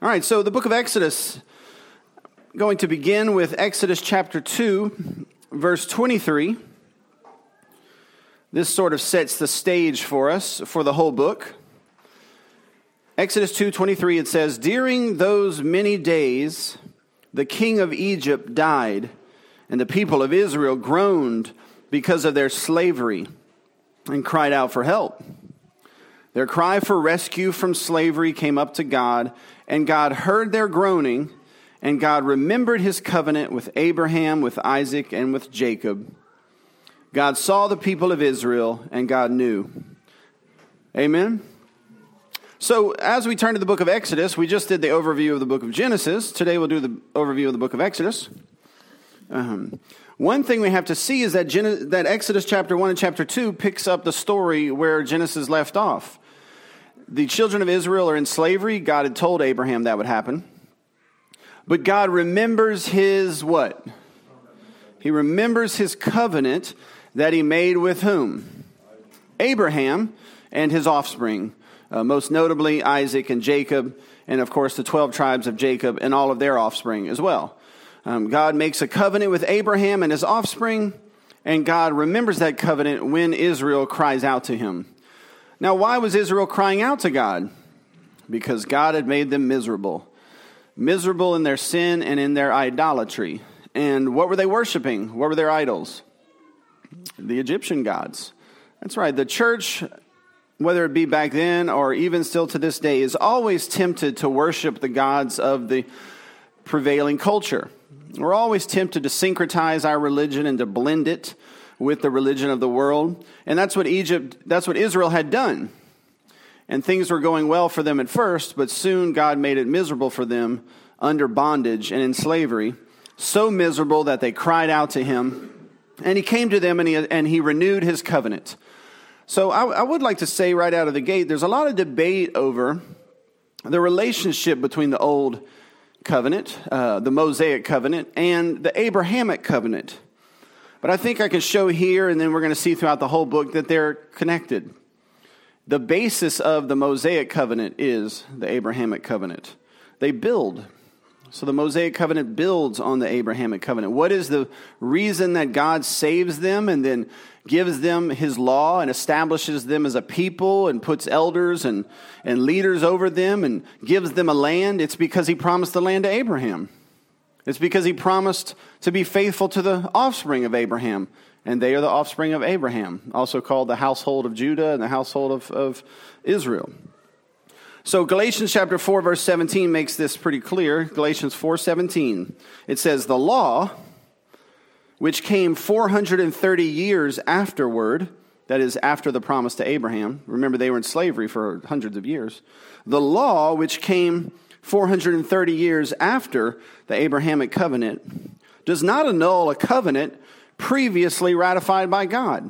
All right, so the book of Exodus, going to begin with Exodus chapter 2, verse 23. This sort of sets the stage for us for the whole book. Exodus 2:23, it says, "During those many days, the king of Egypt died, and the people of Israel groaned because of their slavery and cried out for help. Their cry for rescue from slavery came up to God, and God heard their groaning, and God remembered his covenant with Abraham, with Isaac, and with Jacob. God saw the people of Israel, and God knew." Amen? So as we turn to the book of Exodus, we just did the overview of the book of Genesis. Today we'll do the overview of the book of Exodus. One thing we have to see is that Exodus chapter 1 and chapter 2 picks up the story where Genesis left off. The children of Israel are in slavery. God had told Abraham that would happen. But God remembers his what? He remembers his covenant that he made with whom? Abraham and his offspring. Most notably Isaac and Jacob, and of course the 12 tribes of Jacob and all of their offspring as well. God makes a covenant with Abraham and his offspring, and God remembers that covenant when Israel cries out to him. Now, why was Israel crying out to God? Because God had made them miserable. Miserable in their sin and in their idolatry. And what were they worshiping? What were their idols? The Egyptian gods. That's right. The church, whether it be back then or even still to this day, is always tempted to worship the gods of the prevailing culture. We're always tempted to syncretize our religion and to blend it with the religion of the world. And that's what Israel had done. And things were going well for them at first, but soon God made it miserable for them under bondage and in slavery. So miserable that they cried out to him. And he came to them and he renewed his covenant. So I would like to say right out of the gate, there's a lot of debate over the relationship between the old covenant, the Mosaic covenant, and the Abrahamic covenant. But I think I can show here, and then we're going to see throughout the whole book, that they're connected. The basis of the Mosaic covenant is the Abrahamic covenant. They build. So the Mosaic covenant builds on the Abrahamic covenant. What is the reason that God saves them and then gives them his law and establishes them as a people and puts elders and leaders over them and gives them a land? It's because he promised the land to Abraham. It's because he promised to be faithful to the offspring of Abraham. And they are the offspring of Abraham, also called the household of Judah and the household of Israel. So Galatians chapter 4, verse 17 makes this pretty clear. Galatians 4:17. It says, "The law, which came 430 years afterward," that is, after the promise to Abraham. Remember, they were in slavery for hundreds of years. "The law, which came 430 years after the Abrahamic covenant, does not annul a covenant previously ratified by God,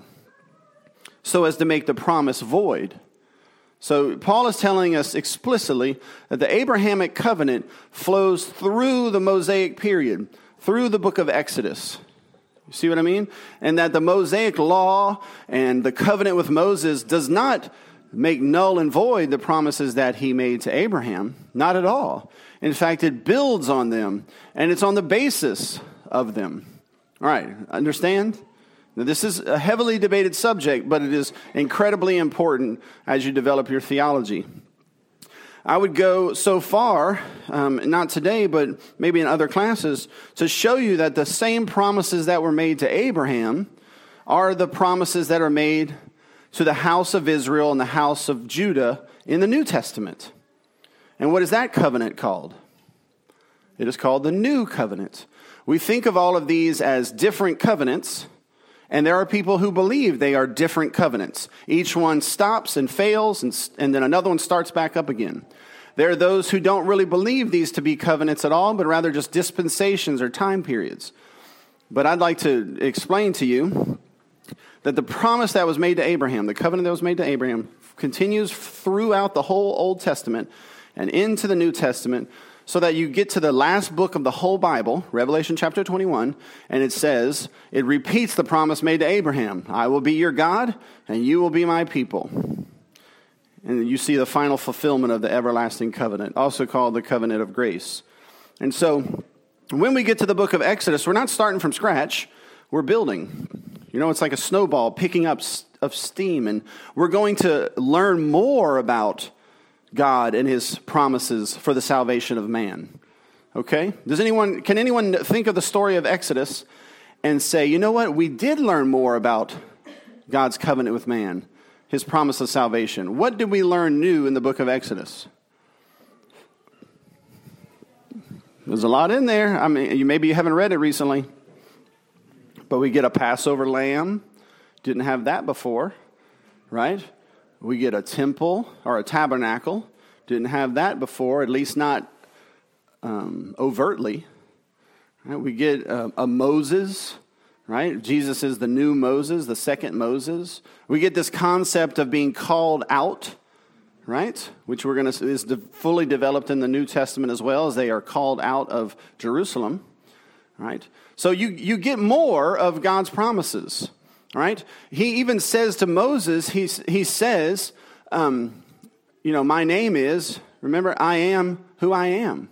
so as to make the promise void." So Paul is telling us explicitly that the Abrahamic covenant flows through the Mosaic period, through the book of Exodus. You see what I mean? And that the Mosaic law and the covenant with Moses does not make null and void the promises that he made to Abraham. Not at all. In fact, it builds on them, and it's on the basis of them. All right, understand? Now, this is a heavily debated subject, but it is incredibly important as you develop your theology. I would go so far, not today, but maybe in other classes, to show you that the same promises that were made to Abraham are the promises that are made to the house of Israel and the house of Judah in the New Testament. And what is that covenant called? It is called the New Covenant. We think of all of these as different covenants, and there are people who believe they are different covenants. Each one stops and fails, and then another one starts back up again. There are those who don't really believe these to be covenants at all, but rather just dispensations or time periods. But I'd like to explain to you that the promise that was made to Abraham, the covenant that was made to Abraham, continues throughout the whole Old Testament and into the New Testament, so that you get to the last book of the whole Bible, Revelation chapter 21, and it repeats the promise made to Abraham. "I will be your God, and you will be my people." And you see the final fulfillment of the everlasting covenant, also called the covenant of grace. And so when we get to the book of Exodus, we're not starting from scratch. We're building. You know, it's like a snowball picking up of steam. And we're going to learn more about God and his promises for the salvation of man. Okay? Can anyone think of the story of Exodus and say, you know what? We did learn more about God's covenant with man, his promise of salvation. What did we learn new in the book of Exodus? There's a lot in there. I mean, maybe you haven't read it recently. But we get a Passover lamb. Didn't have that before, right? We get a temple or a tabernacle. Didn't have that before, at least not overtly. Right? We get a Moses, right? Jesus is the new Moses, the second Moses. We get this concept of being called out, right? Which is fully developed in the New Testament as well, as they are called out of Jerusalem, right? So you get more of God's promises, right? He even says to Moses, he says, my name is, remember, I am who I am.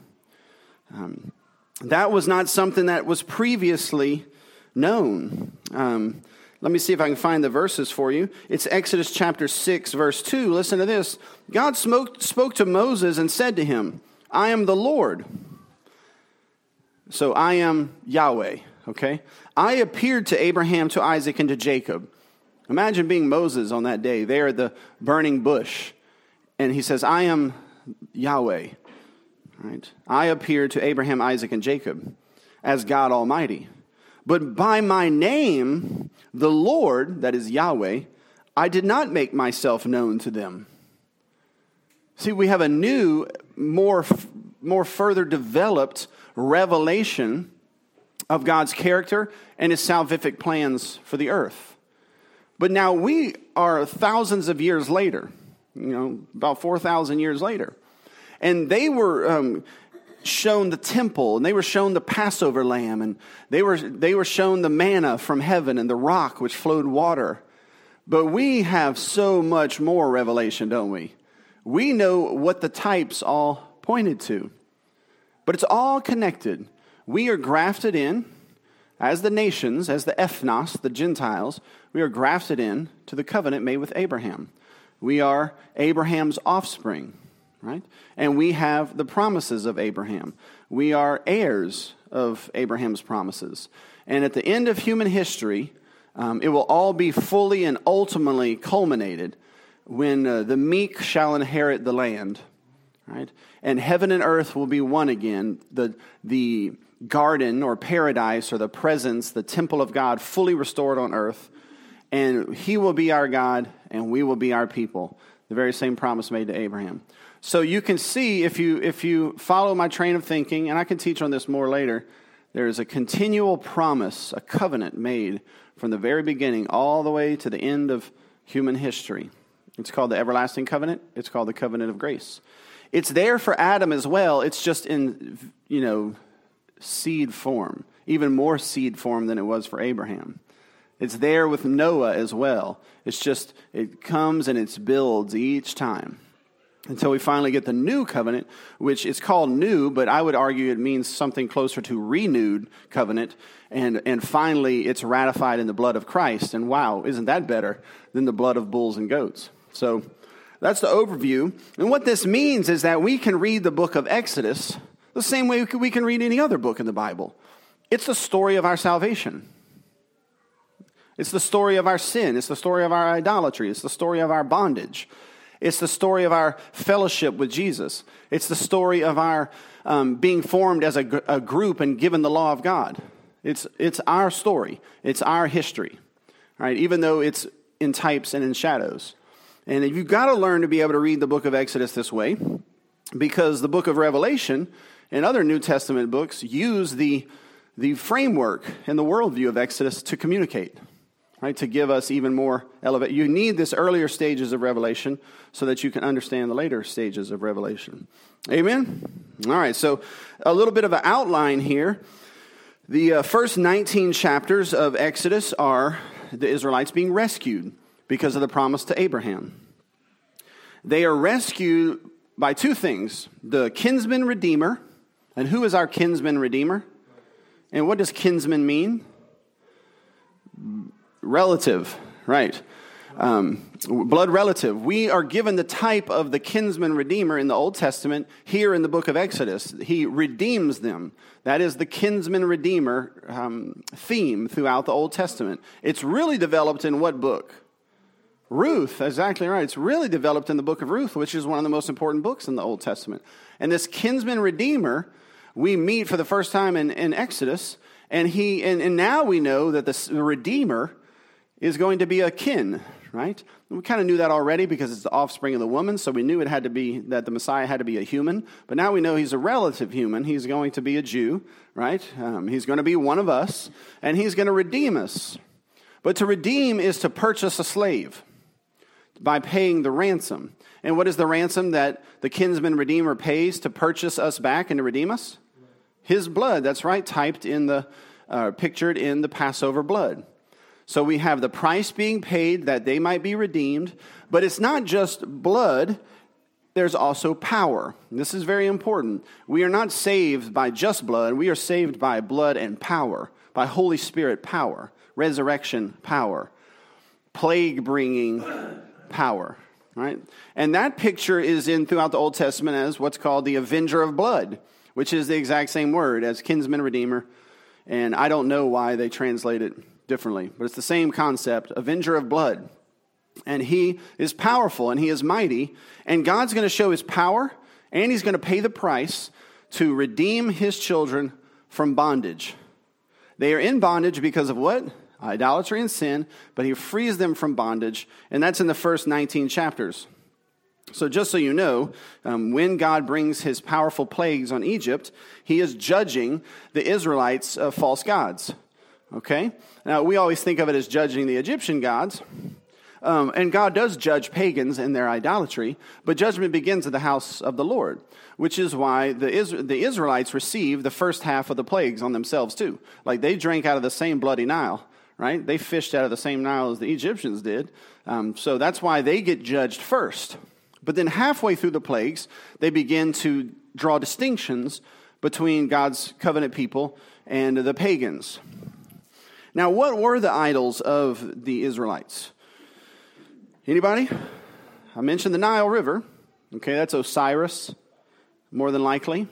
That was not something that was previously known. Let me see if I can find the verses for you. It's Exodus chapter 6, verse 2. Listen to this. God spoke to Moses and said to him, I am the Lord. So I am Yahweh, okay? I appeared to Abraham, to Isaac, and to Jacob. Imagine being Moses on that day, there at the burning bush. And he says, I am Yahweh, right? I appeared to Abraham, Isaac, and Jacob as God Almighty. But by my name, the Lord, that is Yahweh, I did not make myself known to them. See, we have a new, more further developed revelation of God's character and his salvific plans for the earth. But now we are thousands of years later, about 4,000 years later. And they were shown the temple, and they were shown the Passover lamb, and they were shown the manna from heaven and the rock which flowed water. But we have so much more revelation, don't we? We know what the types all pointed to. But it's all connected. We are grafted in as the nations, as the ethnos, the Gentiles. We are grafted in to the covenant made with Abraham. We are Abraham's offspring, right? And we have the promises of Abraham. We are heirs of Abraham's promises. And at the end of human history, it will all be fully and ultimately culminated when the meek shall inherit the land, right? And heaven and earth will be one again. The garden or paradise or the presence, the temple of God, fully restored on earth. And he will be our God and we will be our people. The very same promise made to Abraham. So you can see, if you follow my train of thinking, and I can teach on this more later, there is a continual promise, a covenant made from the very beginning all the way to the end of human history. It's called the everlasting covenant. It's called the covenant of grace. It's there for Adam as well. It's just in, seed form, even more seed form than it was for Abraham. It's there with Noah as well. It's just, it comes and it builds each time until we finally get the new covenant, which is called new, but I would argue it means something closer to renewed covenant. And finally, it's ratified in the blood of Christ. And wow, isn't that better than the blood of bulls and goats? So that's the overview. And what this means is that we can read the book of Exodus the same way we can read any other book in the Bible. It's the story of our salvation. It's the story of our sin. It's the story of our idolatry. It's the story of our bondage. It's the story of our fellowship with Jesus. It's the story of our being formed as a group and given the law of God. It's our story. It's our history, right? Even though it's in types and in shadows. And you've got to learn to be able to read the book of Exodus this way, because the book of Revelation and other New Testament books use the framework and the worldview of Exodus to communicate, right? To give us even more elevate. You need this earlier stages of Revelation so that you can understand the later stages of Revelation. Amen? All right, so a little bit of an outline here. The first 19 chapters of Exodus are the Israelites being rescued because of the promise to Abraham. They are rescued by two things: the kinsman redeemer. And who is our kinsman redeemer? And what does kinsman mean? Relative, right? Blood relative. We are given the type of the kinsman redeemer in the Old Testament here in the book of Exodus. He redeems them. That is the kinsman redeemer theme throughout the Old Testament. It's really developed in what book? Ruth, exactly right. It's really developed in the book of Ruth, which is one of the most important books in the Old Testament. And this kinsman redeemer, we meet for the first time in Exodus, and now we know that the redeemer is going to be a kin, right? We kind of knew that already because it's the offspring of the woman, so we knew it had to be that the Messiah had to be a human. But now we know he's a relative human. He's going to be a Jew, right? He's going to be one of us, and he's going to redeem us. But to redeem is to purchase a slave by paying the ransom. And what is the ransom that the kinsman redeemer pays to purchase us back and to redeem us? His blood, that's right, pictured in the Passover blood. So we have the price being paid that they might be redeemed, but it's not just blood, there's also power. This is very important. We are not saved by just blood, we are saved by blood and power, by Holy Spirit power, resurrection power, plague-bringing power, right? And that picture is throughout the Old Testament as what's called the avenger of blood, which is the exact same word as kinsman redeemer. And I don't know why they translate it differently, but it's the same concept, avenger of blood. And he is powerful and he is mighty, and God's going to show his power, and he's going to pay the price to redeem his children from bondage. They are in bondage because of what? Idolatry and sin, but he frees them from bondage, and that's in the first 19 chapters. So just so you know, when God brings his powerful plagues on Egypt, he is judging the Israelites of false gods. Okay? Now, we always think of it as judging the Egyptian gods, and God does judge pagans in their idolatry, but judgment begins at the house of the Lord, which is why the Israelites received the first half of the plagues on themselves too. Like they drank out of the same bloody Nile. Right? They fished out of the same Nile as the Egyptians did. So that's why they get judged first. But then halfway through the plagues, they begin to draw distinctions between God's covenant people and the pagans. Now, what were the idols of the Israelites? Anybody? I mentioned the Nile River. Okay, that's Osiris, more than likely.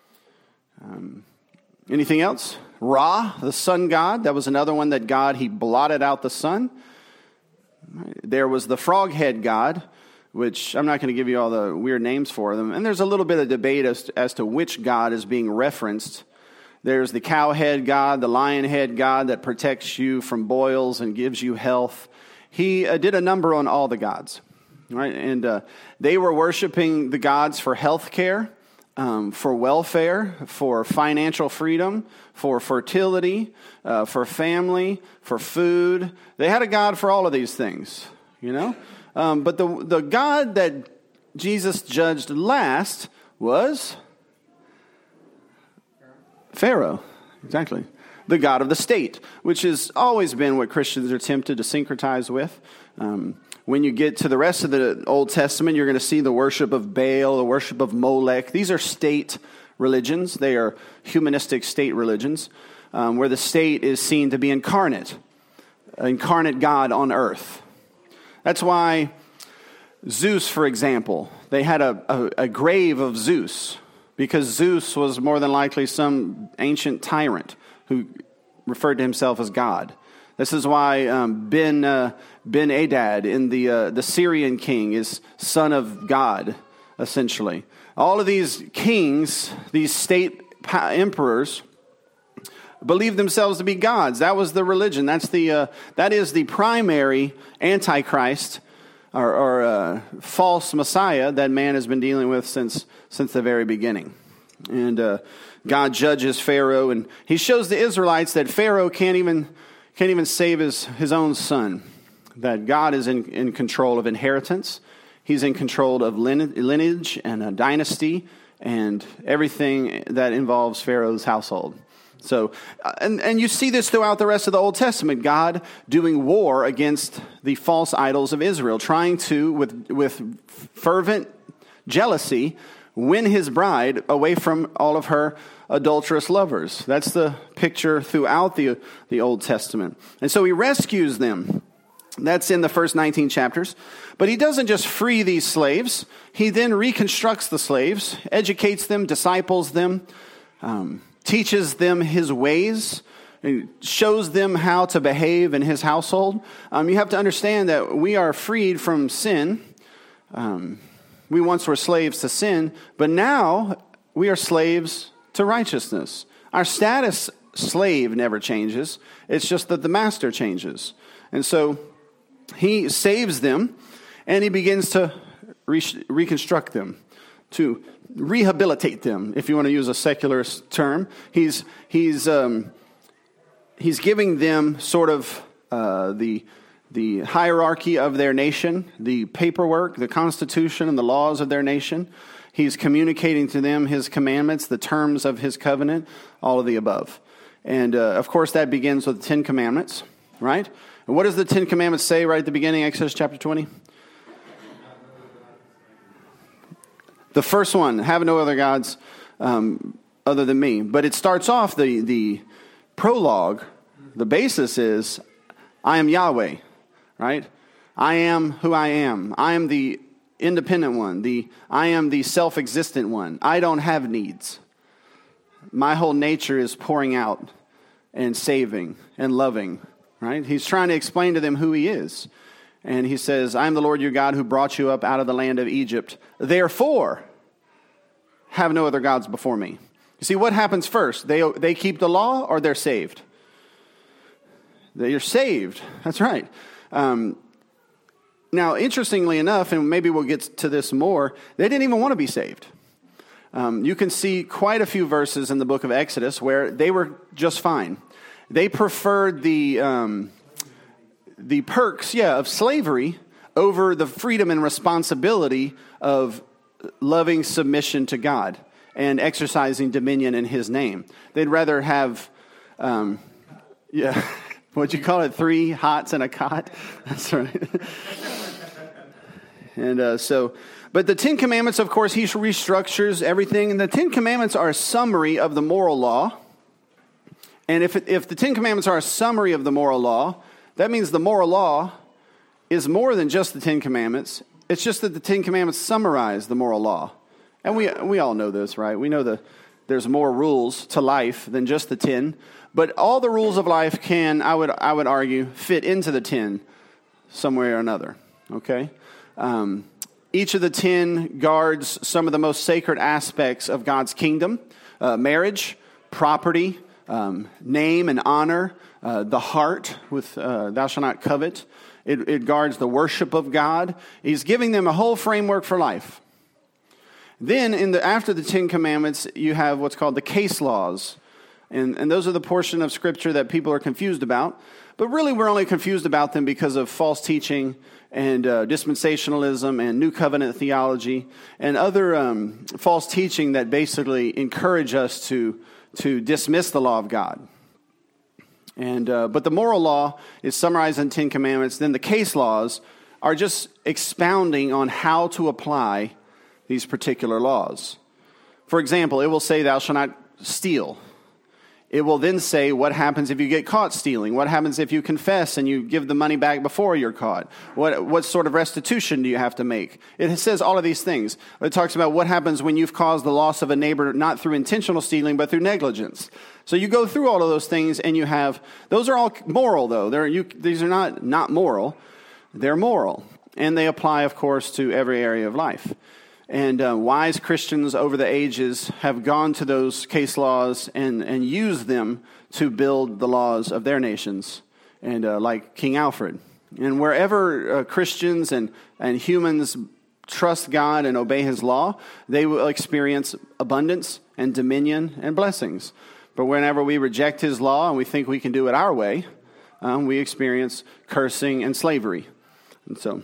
Anything else? Ra, the sun god. That was another one that God, he blotted out the sun. There was the frog head god, which I'm not going to give you all the weird names for them. And there's a little bit of debate as to which god is being referenced. There's the cow head god, the lion head god that protects you from boils and gives you health. He did a number on all the gods, right? And they were worshiping the gods for health care, for welfare, for financial freedom, for fertility, for family, for food. They had a god for all of these things, you know? But the God that Jesus judged last was Pharaoh, exactly. The god of the state, which has always been what Christians are tempted to syncretize with. When you get to the rest of the Old Testament, you're going to see the worship of Baal, the worship of Molech. These are state religions. They are humanistic state religions, where the state is seen to be incarnate God on earth. That's why Zeus, for example, they had a grave of Zeus, because Zeus was more than likely some ancient tyrant who referred to himself as God. This is why Ben-Hadad in the Syrian king is son of God, essentially. All of these kings, these state emperors, believed themselves to be gods. That was the religion. That is the primary antichrist or false Messiah that man has been dealing with since the very beginning. And God judges Pharaoh, and he shows the Israelites that Pharaoh can't even save his own son. That God is in control of inheritance. He's in control of lineage and a dynasty and everything that involves Pharaoh's household. So, and you see this throughout the rest of the Old Testament, God doing war against the false idols of Israel, trying to, with fervent jealousy, win his bride away from all of her adulterous lovers. That's the picture throughout the Old Testament. And so he rescues them. That's in the first 19 chapters. But he doesn't just free these slaves. He then reconstructs the slaves, educates them, disciples them, teaches them his ways, shows them how to behave in his household. You have to understand that we are freed from sin. We once were slaves to sin, but now we are slaves to righteousness. Our status slave never changes. It's just that the master changes. And so he saves them, and he begins to reconstruct them, to rehabilitate them, if you want to use a secular term. He's giving them sort of the hierarchy of their nation, the paperwork, the constitution, and the laws of their nation. He's communicating to them his commandments, the terms of his covenant, all of the above. And, of course, that begins with the Ten Commandments, right? And what does the Ten Commandments say right at the beginning, Exodus chapter 20? The first one, have no other gods other than me. But it starts off, the prologue, the basis is, I am Yahweh, right? I am who I am. I am the independent one. I am the self-existent one. I don't have needs. My whole nature is pouring out and saving and loving, right? He's trying to explain to them who he is. And he says, I am the Lord your God who brought you up out of the land of Egypt. Therefore, have no other gods before me. You see, what happens first? They keep the law or they're saved? They're saved. That's right. Now, interestingly enough, and maybe we'll get to this more, they didn't even want to be saved. You can see quite a few verses in the book of Exodus where they were just fine. They preferred the perks, of slavery over the freedom and responsibility of loving submission to God and exercising dominion in his name. They'd rather have, what'd you call it? 3 hots and a cot? That's right. And but the Ten Commandments, of course, he restructures everything. And the Ten Commandments are a summary of the moral law. And if the Ten Commandments are a summary of the moral law, that means the moral law is more than just the Ten Commandments. It's just that the Ten Commandments summarize the moral law. And we all know this, right? We know there's more rules to life than just the 10. But all the rules of life can, I would argue, fit into the 10 some way or another, okay? Each of the 10 guards some of the most sacred aspects of God's kingdom: marriage, property, name and honor, the heart with thou shalt not covet. It guards the worship of God. He's giving them a whole framework for life. Then after the 10 Commandments, you have what's called the case laws. And those are the portion of Scripture that people are confused about. But really, we're only confused about them because of false teaching and dispensationalism and New Covenant theology and other false teaching that basically encourage us to dismiss the law of God. And but the moral law is summarized in 10 Commandments. Then the case laws are just expounding on how to apply these particular laws. For example, it will say, thou shalt not steal. It will then say what happens if you get caught stealing. What happens if you confess and you give the money back before you're caught? What sort of restitution do you have to make? It says all of these things. It talks about what happens when you've caused the loss of a neighbor, not through intentional stealing, but through negligence. So you go through all of those things, and you have, those are all moral, though. These are not moral. They're moral. And they apply, of course, to every area of life. And wise Christians over the ages have gone to those case laws and used them to build the laws of their nations, and like King Alfred. And wherever Christians and humans trust God and obey his law, they will experience abundance and dominion and blessings. But whenever we reject his law and we think we can do it our way, we experience cursing and slavery. And so...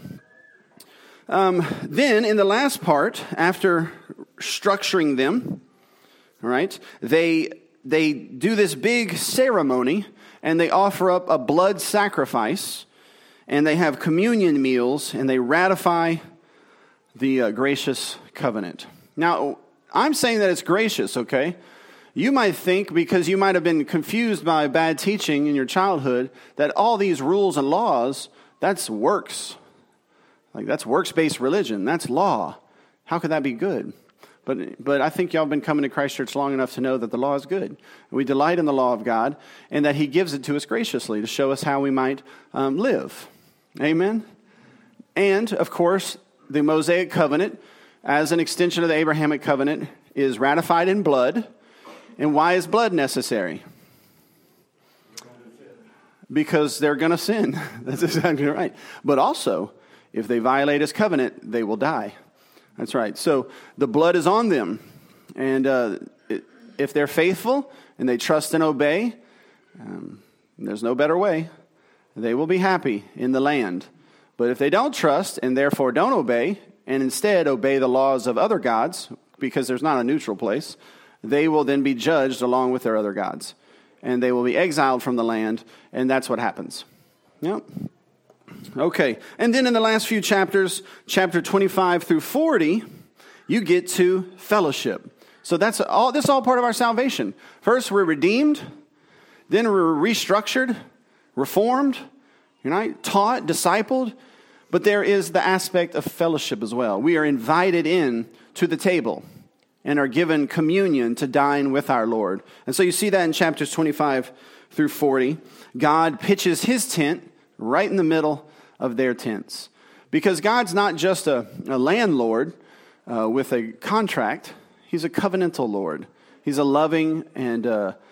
then in the last part, after structuring them, all right, they they do this big ceremony, and they offer up a blood sacrifice, and they have communion meals, and they ratify the gracious covenant. Now, I'm saying that it's gracious, okay? You might think, because you might have been confused by bad teaching in your childhood, that all these rules and laws, that's works. Like, that's works-based religion. That's law. How could that be good? But I think y'all have been coming to Christ Church long enough to know that the law is good. We delight in the law of God, and that he gives it to us graciously to show us how we might live. Amen? And, of course, the Mosaic covenant, as an extension of the Abrahamic covenant, is ratified in blood. And why is blood necessary? Because they're going to sin. That's exactly right. But also, if they violate his covenant, they will die. That's right. So the blood is on them. And if they're faithful and they trust and obey, there's no better way. They will be happy in the land. But if they don't trust and therefore don't obey, and instead obey the laws of other gods, because there's not a neutral place, they will then be judged along with their other gods. And they will be exiled from the land, and that's what happens. Yep. Okay, and then in the last few chapters, chapter 25 through 40, you get to fellowship. So this is all part of our salvation. First, we're redeemed. Then we're restructured, reformed, taught, discipled. But there is the aspect of fellowship as well. We are invited in to the table and are given communion to dine with our Lord. And so you see that in chapters 25 through 40. God pitches his tent right in the middle of their tents. Because God's not just a landlord with a contract. He's a covenantal Lord. He's a loving and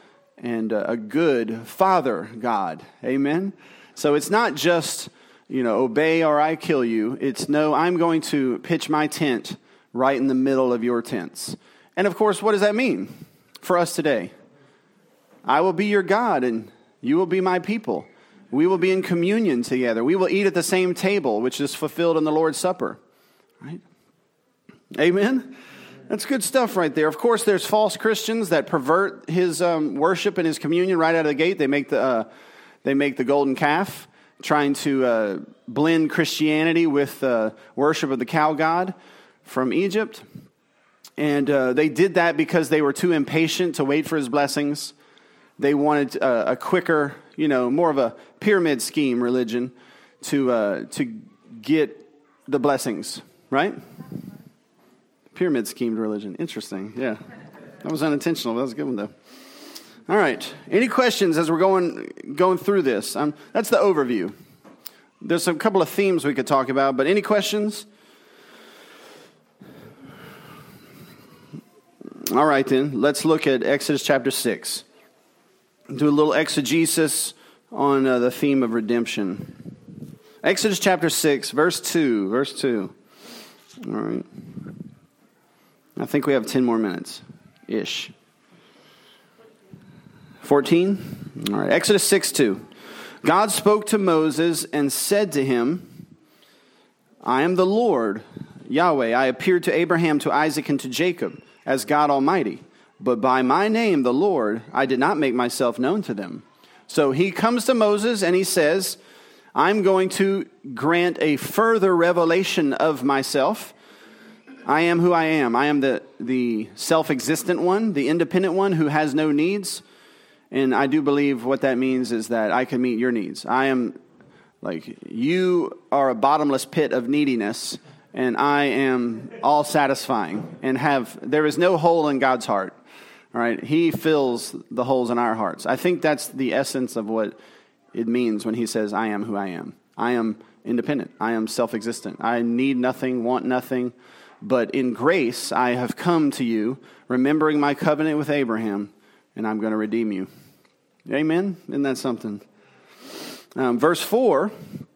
a good Father God. Amen? So it's not just, obey or I kill you. It's no, I'm going to pitch my tent right in the middle of your tents. And of course, what does that mean for us today? I will be your God and you will be my people. We will be in communion together. We will eat at the same table, which is fulfilled in the Lord's Supper. Right? Amen? That's good stuff right there. Of course, there's false Christians that pervert his worship and his communion right out of the gate. They make the golden calf, trying to blend Christianity with worship of the cow god from Egypt. And they did that because they were too impatient to wait for his blessings. They wanted a quicker, more of a pyramid scheme religion to get the blessings, right? Pyramid schemed religion. Interesting, yeah. That was unintentional. That was a good one, though. All right. Any questions as we're going through this? That's the overview. There's a couple of themes we could talk about, but any questions? All right, then. Let's look at Exodus chapter 6. Do a little exegesis on the theme of redemption. Exodus chapter 6, verse 2. Verse 2. All right. I think we have 10 more minutes-ish. 14? All right. Exodus 6:2. God spoke to Moses and said to him, I am the Lord, Yahweh. I appeared to Abraham, to Isaac, and to Jacob as God Almighty. But by my name, the Lord, I did not make myself known to them. So he comes to Moses and he says, I'm going to grant a further revelation of myself. I am who I am. I am the self-existent one, the independent one who has no needs. And I do believe what that means is that I can meet your needs. I am you are a bottomless pit of neediness, and I am all satisfying and there is no hole in God's heart. All right. He fills the holes in our hearts. I think that's the essence of what it means when he says, I am who I am. I am independent. I am self-existent. I need nothing, want nothing. But in grace, I have come to you, remembering my covenant with Abraham, and I'm going to redeem you. Amen? Isn't that something? Verse 4,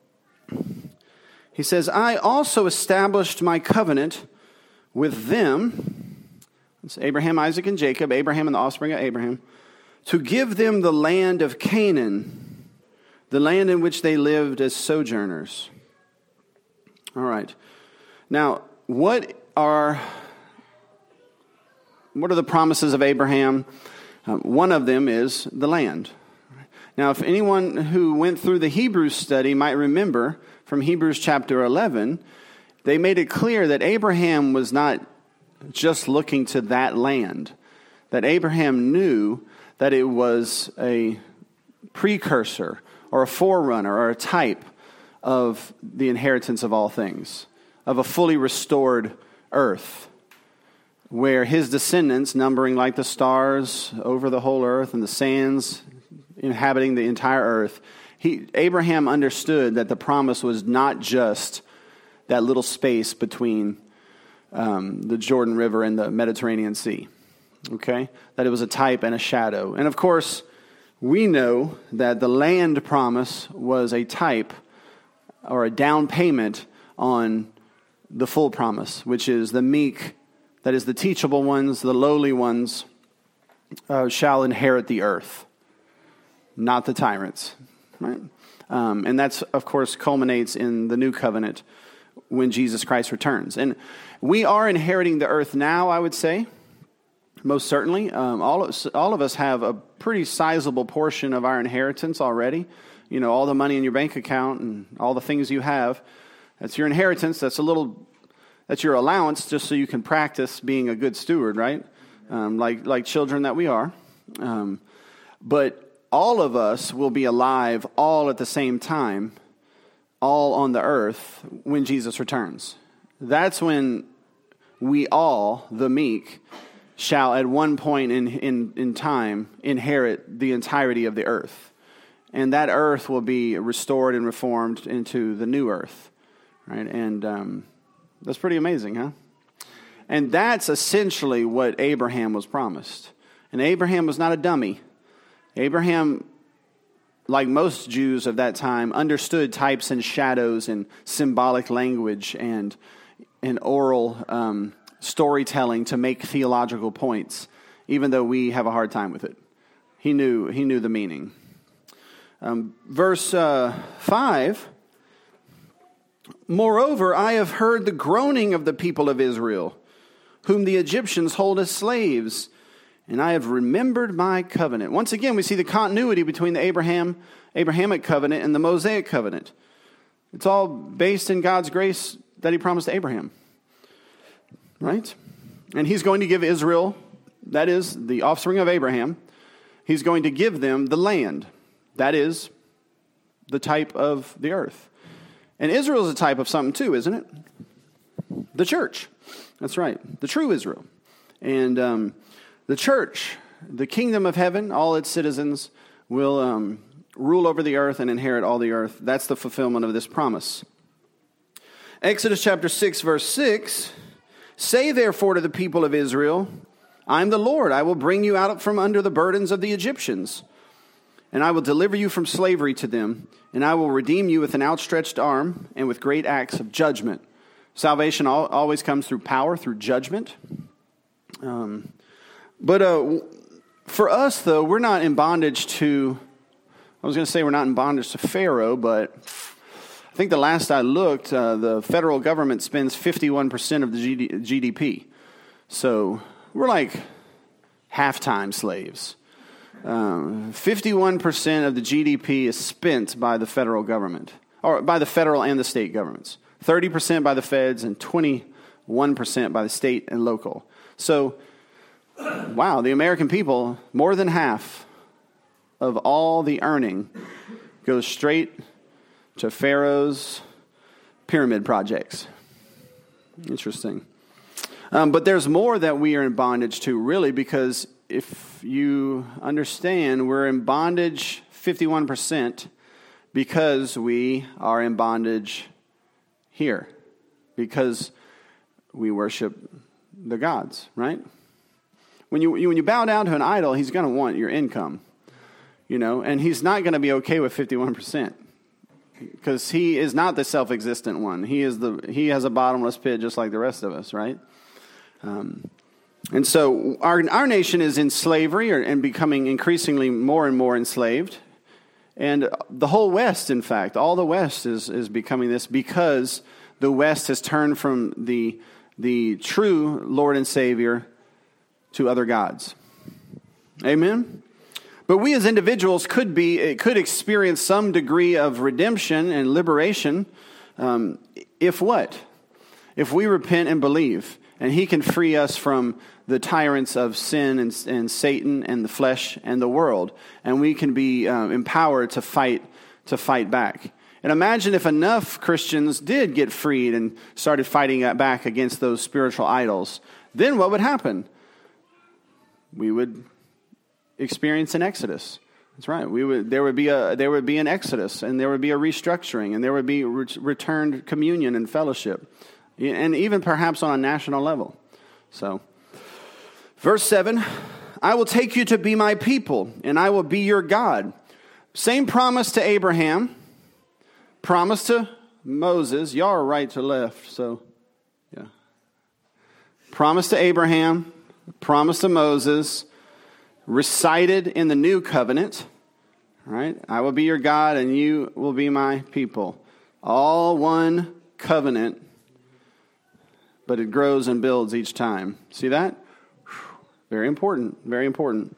he says, I also established my covenant with them, it's Abraham, Isaac, and Jacob, Abraham and the offspring of Abraham, to give them the land of Canaan, the land in which they lived as sojourners. All right. Now, what are the promises of Abraham? One of them is the land. Now, if anyone who went through the Hebrews study might remember from Hebrews chapter 11, they made it clear that Abraham was not just looking to that land, that Abraham knew that it was a precursor or a forerunner or a type of the inheritance of all things, of a fully restored earth, where his descendants, numbering like the stars over the whole earth and the sands inhabiting the entire earth, Abraham understood that the promise was not just that little space between the Jordan River and the Mediterranean Sea, okay? That it was a type and a shadow. And of course, we know that the land promise was a type or a down payment on the full promise, which is the meek, that is the teachable ones, the lowly ones, shall inherit the earth, not the tyrants, right? And that's, of course, culminates in the new covenant when Jesus Christ returns. And we are inheriting the earth now, I would say, most certainly. All of us have a pretty sizable portion of our inheritance already. You know, all the money in your bank account and all the things you have, that's your inheritance. That's your allowance just so you can practice being a good steward, right? Like children that we are. But all of us will be alive all at the same time, all on the earth, when Jesus returns. That's when we all, the meek, shall at one point in time inherit the entirety of the earth. And that earth will be restored and reformed into the new earth, right? And that's pretty amazing, huh? And that's essentially what Abraham was promised. And Abraham was not a dummy. Abraham, like most Jews of that time, understood types and shadows and symbolic language and oral storytelling to make theological points, even though we have a hard time with it. He knew the meaning. Verse 5, moreover, I have heard the groaning of the people of Israel, whom the Egyptians hold as slaves, and I have remembered my covenant. Once again, we see the continuity between the Abrahamic covenant and the Mosaic covenant. It's all based in God's grace that he promised to Abraham, right? And he's going to give Israel, that is, the offspring of Abraham, he's going to give them the land. That is the type of the earth. And Israel is a type of something too, isn't it? The church. That's right. The true Israel. And the church, the kingdom of heaven, all its citizens will rule over the earth and inherit all the earth. That's the fulfillment of this promise. Exodus chapter 6, verse 6, say therefore to the people of Israel, I am the Lord. I will bring you out from under the burdens of the Egyptians, and I will deliver you from slavery to them, and I will redeem you with an outstretched arm and with great acts of judgment. Salvation always comes through power, through judgment. But for us, though, we're not in bondage to, I was going to say we're not in bondage to Pharaoh, but I think the last I looked, the federal government spends 51% of the GDP. So we're like half-time slaves. 51% of the GDP is spent by the federal government, or by the federal and the state governments. 30% by the feds and 21% by the state and local. So, wow, the American people, more than half of all the earning goes straight to Pharaoh's pyramid projects. Interesting. But there's more that we are in bondage to, really, because if you understand, we're in bondage 51% because we are in bondage here, because we worship the gods, right? When you bow down to an idol, he's going to want your income, and he's not going to be okay with 51%. Because he is not the self-existent one. He has a bottomless pit just like the rest of us, right? And so our nation is in slavery and becoming increasingly more and more enslaved. And the whole West, in fact, all the West is becoming this because the West has turned from the true Lord and Savior to other gods. Amen? But we as individuals could experience some degree of redemption and liberation if what? If we repent and believe, and he can free us from the tyrants of sin and Satan and the flesh and the world, and we can be empowered to fight back. And imagine if enough Christians did get freed and started fighting back against those spiritual idols, then what would happen? We would experience an exodus. That's right. There would be an exodus, and there would be a restructuring, and there would be returned communion and fellowship, and even perhaps on a national level. So, verse 7, I will take you to be my people, and I will be your God. Same promise to Abraham, promise to Moses. Y'all are right to left, so yeah. Promise to Abraham, promise to Moses, recited in the new covenant, right? I will be your God and you will be my people. All one covenant, but it grows and builds each time. See that? Very important, very important.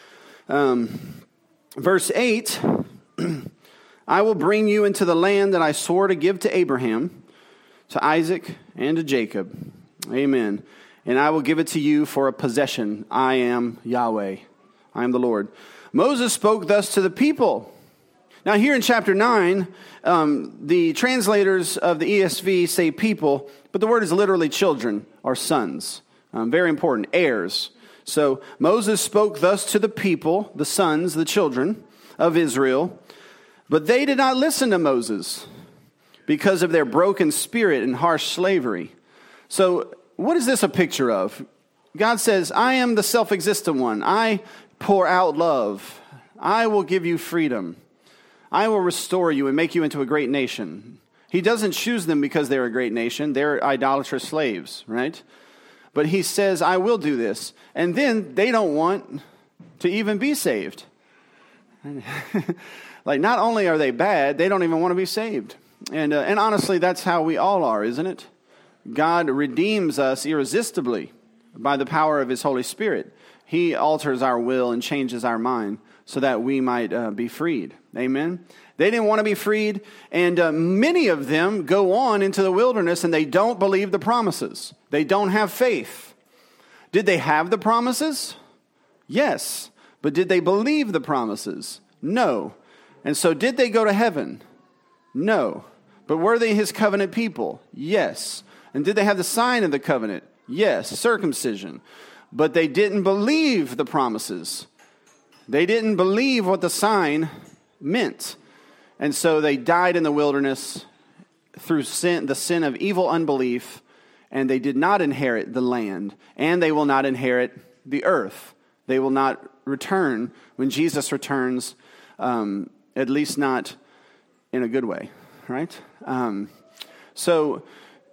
Verse 8, I will bring you into the land that I swore to give to Abraham, to Isaac, and to Jacob. Amen. And I will give it to you for a possession. I am Yahweh. I am the Lord. Moses spoke thus to the people. Now here in chapter 9, the translators of the ESV say people, but the word is literally children or sons. Very important, heirs. So Moses spoke thus to the people, the sons, the children of Israel, but they did not listen to Moses because of their broken spirit and harsh slavery. So what is this a picture of? God says, I am the self-existent one. I pour out love. I will give you freedom. I will restore you and make you into a great nation. He doesn't choose them because they're a great nation. They're idolatrous slaves, right? But he says, I will do this. And then they don't want to even be saved. Like, not only are they bad, they don't even want to be saved. And honestly, that's how we all are, isn't it? God redeems us irresistibly by the power of his Holy Spirit. He alters our will and changes our mind so that we might be freed. Amen? They didn't want to be freed, and many of them go on into the wilderness and they don't believe the promises. They don't have faith. Did they have the promises? Yes. But did they believe the promises? No. And so did they go to heaven? No. But were they his covenant people? Yes. And did they have the sign of the covenant? Yes, circumcision. But they didn't believe the promises. They didn't believe what the sign meant. And so they died in the wilderness through the sin of evil unbelief, and they did not inherit the land, and they will not inherit the earth. They will not return when Jesus returns, at least not in a good way, right? So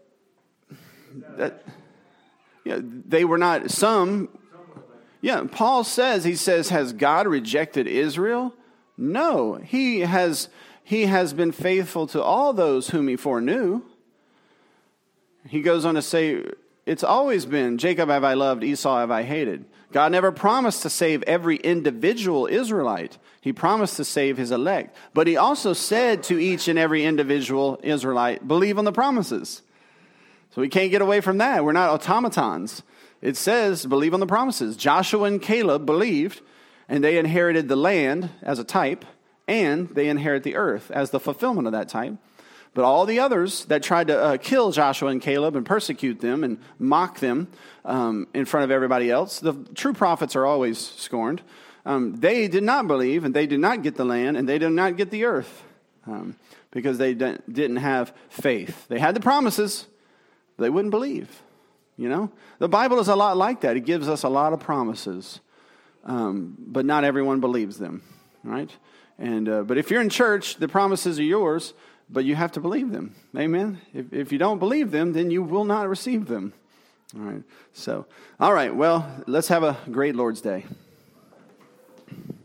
that, yeah, they were not some. Yeah, Paul says, has God rejected Israel? No, he has been faithful to all those whom he foreknew. He goes on to say, it's always been, Jacob have I loved, Esau have I hated. God never promised to save every individual Israelite. He promised to save his elect. But he also said to each and every individual Israelite, believe on the promises. So we can't get away from that. We're not automatons. It says, believe on the promises. Joshua and Caleb believed, and they inherited the land as a type, and they inherit the earth as the fulfillment of that type. But all the others that tried to kill Joshua and Caleb and persecute them and mock them in front of everybody else, the true prophets are always scorned. They did not believe, and they did not get the land, and they did not get the earth because they didn't have faith. They had the promises, but they wouldn't believe. You know, the Bible is a lot like that. It gives us a lot of promises, but not everyone believes them, right? And but if you're in church, the promises are yours, but you have to believe them. Amen? If you don't believe them, then you will not receive them. All right. So, all right. Well, let's have a great Lord's Day.